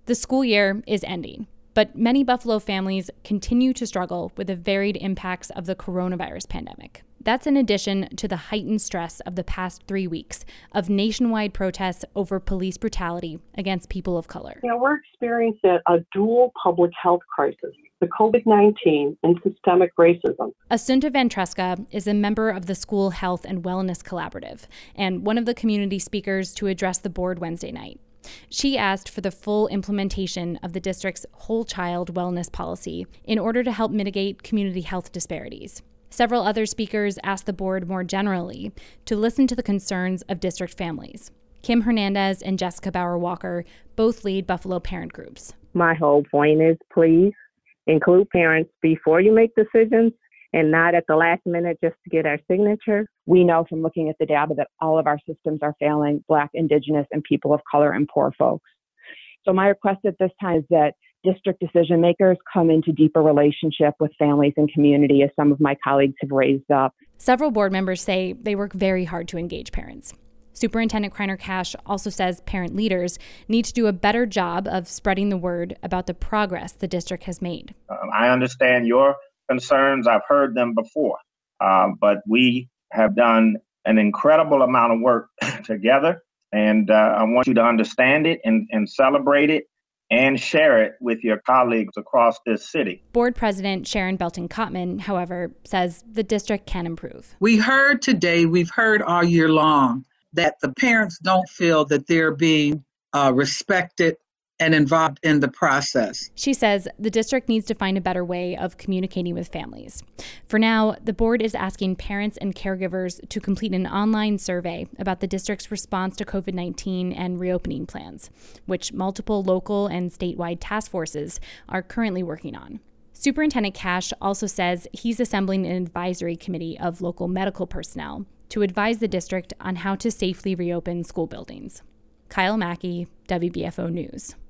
The school year is ending, but many Buffalo families continue to struggle with the varied impacts of the coronavirus pandemic. That's in addition to the heightened stress of the past 3 weeks of nationwide protests over police brutality against people of color. We're experiencing a dual public health crisis, the COVID-19 and systemic racism. Assunta Ventresca is a member of the School Health and Wellness Collaborative and one of the community speakers to address the board Wednesday night. She asked for the full implementation of the district's whole child wellness policy in order to help mitigate community health disparities. Several other speakers asked the board more generally to listen to the concerns of district families. Kim Hernandez and Jessica Bauer-Walker both lead Buffalo parent groups. My whole point is, please include parents before you make decisions and not at the last minute just to get our signature. We know from looking at the data that all of our systems are failing Black, Indigenous, and people of color and poor folks. So my request at this time is that district decision makers come into deeper relationship with families and community, as some of my colleagues have raised up. Several board members say they work very hard to engage parents. Superintendent Kreiner Cash also says parent leaders need to do a better job of spreading the word about the progress the district has made. I understand your concerns. I've heard them before, but we have done an incredible amount of work together, and I want you to understand it and celebrate it and share it with your colleagues across this city. Board President Sharon Belton-Cotman, however, says the district can improve. We heard today, we've heard all year long, that the parents don't feel that they're being respected and involved in the process. She says the district needs to find a better way of communicating with families. For now, the board is asking parents and caregivers to complete an online survey about the district's response to COVID-19 and reopening plans, which multiple local and statewide task forces are currently working on. Superintendent Cash also says he's assembling an advisory committee of local medical personnel to advise the district on how to safely reopen school buildings. Kyle Mackey, WBFO News.